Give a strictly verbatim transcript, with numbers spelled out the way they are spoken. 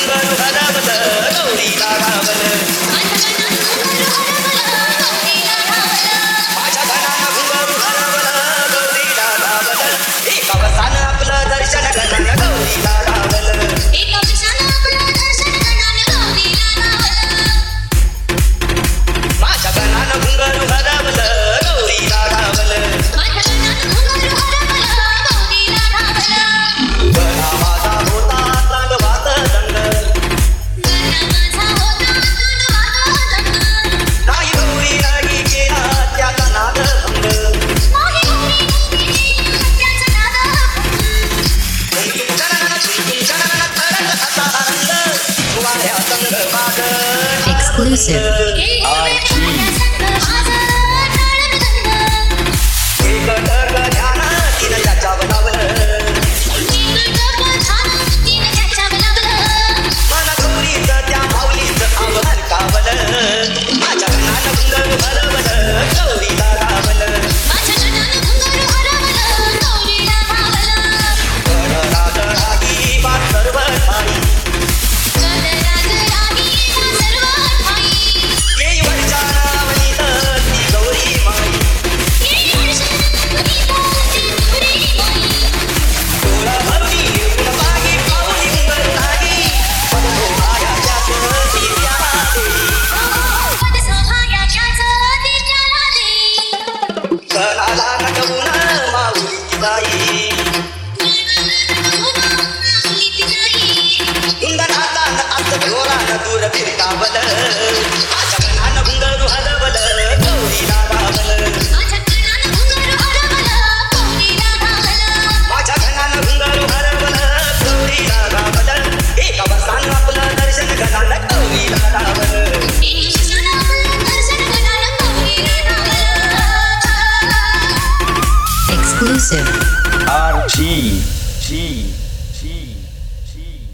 घुंगरू हरवलं गौरीला घावलं माझ्या घनानं घुंगरू हरवलं गौरीला घावलं एका वसानं आपलं दर्शन घनानं गौरीला घावलं माझ्या घनानं घुंगरू हरवलं गौरीला घावलं गणा माझा होता तांडवात दंड नाही गौरी नाही केला त्याचा नाद भंग झुंजून चणन झुंजून चणन तरंग असा रंग वाऱ्या संग मागं Exclusive. एक टक ध्यान तिनं त्याच्यावर लावलं मन गौरीचं त्या माऊलीचं आभार कावलं माझ्या घनानं घुंगरू हरवलं गौरीला घावलं गणराज रागी बात सर्व ठाई येईवरच्या नावनीत ती गौरी माई डोळा भरुनी निर्गुण पागी पाऊली घुंगरू नाही पदतो भायाच्याच ती त्याला देई गणाला नटवून माऊली बाई इंधनातान असं जोरानं दूर फिरकावलं माझ्या घनानं घुंगरू हरवलं गौरीला घावलं माझ्या घनानं घुंगरू हरवलं गौरीला घावलं एका वसानं आपलं दर्शन घनानं गौरीला घावलं Exclusive. R G G G G